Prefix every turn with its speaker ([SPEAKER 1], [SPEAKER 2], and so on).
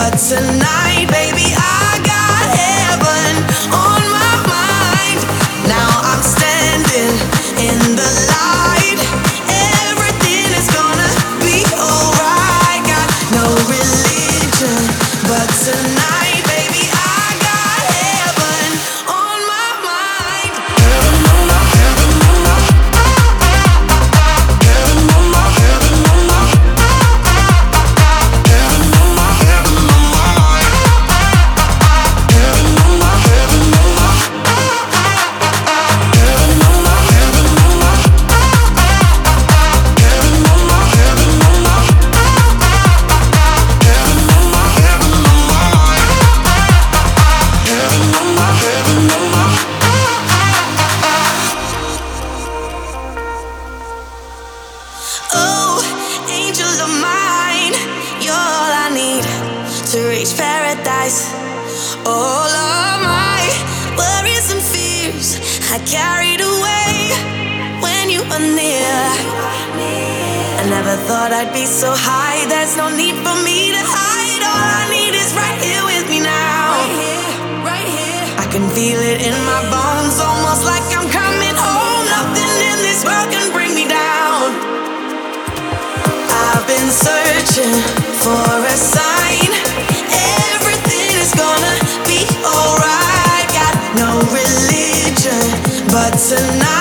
[SPEAKER 1] but tonight, baby, I got heaven on my mind. Now I'm standing in the light. Everything is gonna be alright. Got no religion, but tonight, baby, I got heaven on my mind. Heaven on my, heaven on my, heaven on my, heaven on my, heaven on my, heaven on my, heaven on my, heaven on my, heaven on my, heaven on my, heaven on my, heaven on my, heaven on my, heaven on my, heaven on my, heaven on my. Oh, angel of mine, you're all I need to reach paradise. All of my worries and fears I carried away when you were near. I never thought I'd be so high. There's no need for me to hide. All I need is right here with me now. Right here, right here. I can feel it in my bones, almost like I'm coming home. Nothing in this world can bring me down. I've been searching for a sign. Everything is gonna be alright. Got no religion, but tonight